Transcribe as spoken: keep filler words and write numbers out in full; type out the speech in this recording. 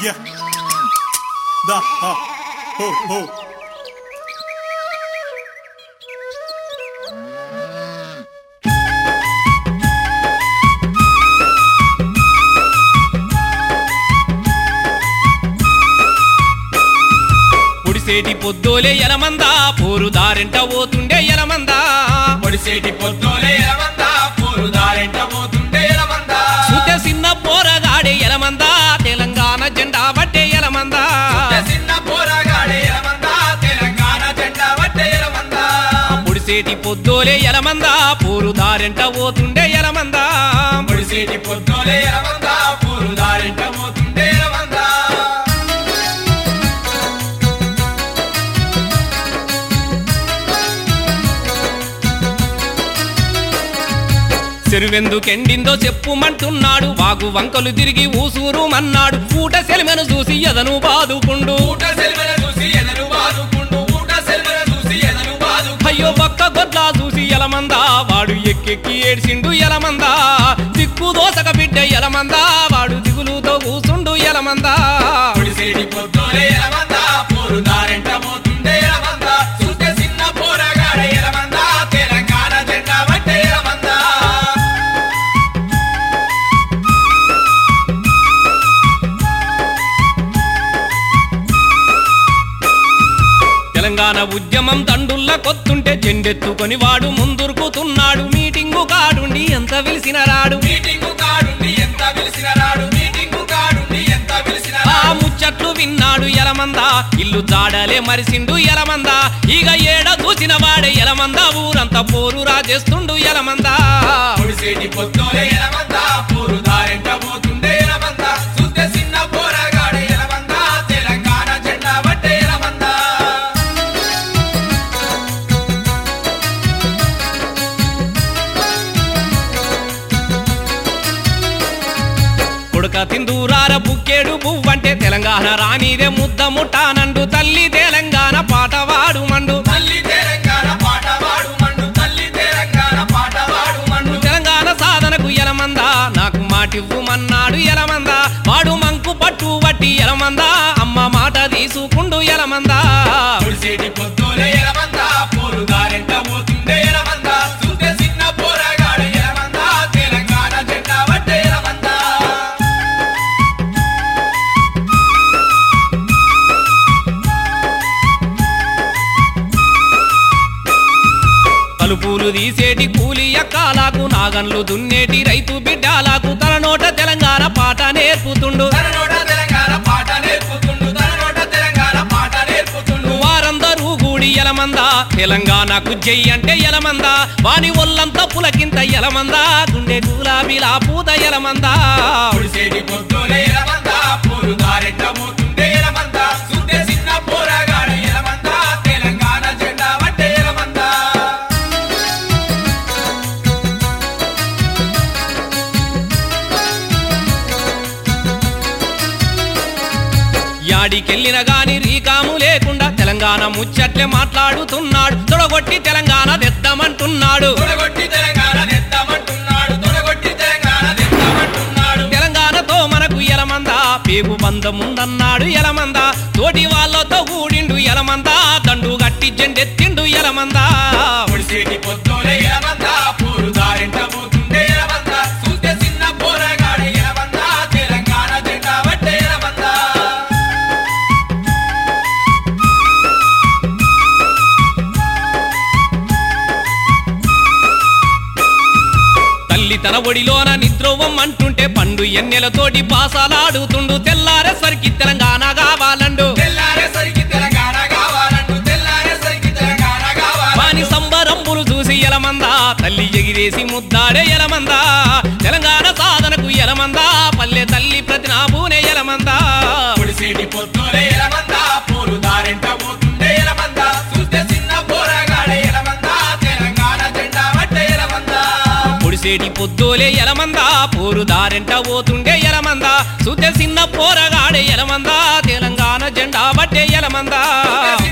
Yeah. Da ha ho ho. పొడిసేటి పొద్దోలే ఎలమందా పోరు దారెంట పోతుండే ఎలమందా పొడిసేటి పొద్దోలే ఎలమందా పోరు దారెంట పోతుండే ఎలమందా సుతే చిన్న పోరగాడే ఎలమందా తెలంగాణ జెండా పట్టే ఎలమందా చిన్న పోరగాడే ఎలమందా తెలంగాణ జెండా పట్టే ఎలమందా పొడిసేటి పొద్దోలే ఎలమందా పోరు దారెంట పోతుండే ఎలమందా పొడిసేటి పొద్దోలే ఎలమందా పోరు దారెంట పోతుండే ఎలమందా చెరువెందుకెండిందో చెప్పుమంటున్నాడు వాగు వంకలు తిరిగి ఊసూరు మన్నాడు ఊట సెలిమెను చూసి ఎదను బాదుకుండు ఊట సెల్వెను చూసి ఎదను బాదుకుండు ఊట సెల్వెను చూసి ఎదను బాదు అయ్యో పక్క గొడ్లా చూసి ఎలమందా వాడు ఎక్కెక్కి ఏడ్చిండు ఎలమందా దిక్కు దోసక బిడ్డ ఎలమందా వాడు దిగులుతో కూసుండు ఎలమందా పొడిసేటి పొద్దోలే ఎలమందా పోరు దారెంట పోతుండే ఎలమందా చూస్తే చిన్న పోరగాడే ఎలమందా తెలంగాణ జెండా పట్టే ఎలమందా తెలంగాణ ఉద్యమం తండుల్ల కొత్తుంటే జెండెత్తుకొని వాడు ముందురుకుతున్నాడు మీటింగు కాడుండి ఎంత పిలిచిన రాడు మీటింగు కాడుండి ఎంత పిలిచిన రాడు మీటింగు కాడుండి ఎంత పిలిచిన ఆ ముచ్చట్లు విన్నాడు ఎలమందా ఇల్లు జాడలే మరిసిండు ఎలమందా ఇక ఏడ చూసిన వాడే ఎలమందా ఊరంతా పోరు రాజేస్తుండు ఎలమందా పొడిసేటి పొద్దోలే ఎలమందా పోరు దారెంట పోతుండే ఎలమందా చూస్తే చిన్న పోరగాడే ఎలమందా తెలంగాణ జెండా పట్టే ఎలమందా కొడుక తిందూరార బుక్కేడు పువ్వంటే తెలంగాణ రానిదే ముద్ద ముట్టానండు తల్లి తెలంగాణ పాట వాడు మండు తల్లి తెలంగాణ పాట వాడు మండు తల్లి తెలంగాణ పాట వాడు మండు తెలంగాణ సాధనకు ఎలమందా నాకు మాటివ్వుమన్నాడు ఎలమందా వాడు మంకు పట్టు వట్టి ఎలమందా అమ్మ మాట తీసుకుండు ఎలమందా పొడిసేటి పొద్దోలే ఎలమందా పోరు దారెంట పోతుండే ఎలమందా చూస్తే చిన్న పోరగాడే ఎలమందా తెలంగాణ జెండా పట్టే ఎలమందా కలుపులు తీసేటి కూలి ఎక్కాలకు నాగన్లు దున్నేటి రైతు బిడ్డాలకు తన నోట తెలంగాణ పాట నేర్పుతుండు తన నోట తెలంగాణ పాట నేర్పుతుండు తన నోట తెలంగాణ పాట నేర్పుతుండు వారందరూ గూడి ఎలమందా తెలంగాణకు జై అంటే ఎలమందా వాని ఒళ్ళంతా పులకింత ఎలమందా గుండె గులాబీలా పూత ఎలమందా పొడిసేటి పొద్దోలే ఎలమందా పోరు దారెంట పోతుండే ఎలమందా చూస్తే చిన్న పోరగాడే ఎలమందా తెలంగాణ జెండా పట్టే ఎలమందా యాడికెళ్ళిన గాని రీకాము లేకుండా తెలంగాణ ముచ్చట్లే మాట్లాడుతున్నాడు తొడగొట్టి తెలంగాణ తెద్దామంటున్నాడు తొడగొట్టి తెలంగాణ తెద్దామంటున్నాడు తొడగొట్టి తెలంగాణ తెద్దామంటున్నాడు తెలంగాణతో మనకు ఎలమందా పేగు బంధముందన్నాడు ఎలమందా తోటి వాళ్ళతో కూడిండు ఎలమందా దండు గట్టి జెండెత్తిండు ఎలమందా పొడిసేటి పొద్దోలే ఎలమందా పోరు దారెంట పోతుండే ఎలమందా చూస్తే చిన్న పోరగాడే ఎలమందా తెలంగాణ జెండా పట్టే ఎలమందా తల్లి తన ఒడిలోన నిద్రోవం అంటుంటే పండు ఎన్నెలతోటి పాసాలాడుతుండు తెల్లారేసరికి తెలంగాణ కావాలండు తెల్లారేసరికి తెలంగాణ కావాలంటూ తెల్లారేసరికి తెలంగాణ కావాలి వాని సంబరంబులు చూసి ఎలమందా తల్లి ఎగిరేసి ముద్దాడే ఎలమందా తెలంగాణ సాధనకు ఎలమందా పల్లె తల్లి ప్రతినాభూనే ఎలమందా పొడిసేటి పొద్దోలే ఎలమందా పోరు దారెంట పోతుండే ఎలమందా చూస్తే చిన్న పోరగాడే ఎలమందా తెలంగాణ జెండా పట్టే ఎలమందా పొడిసేటి పొద్దోలే ఎలమందా పోరు దారెంట పోతుండే ఎలమందా సుతే చిన్న పోరగాడే ఎలమందా తెలంగాణ జెండా బట్టే ఎలమందా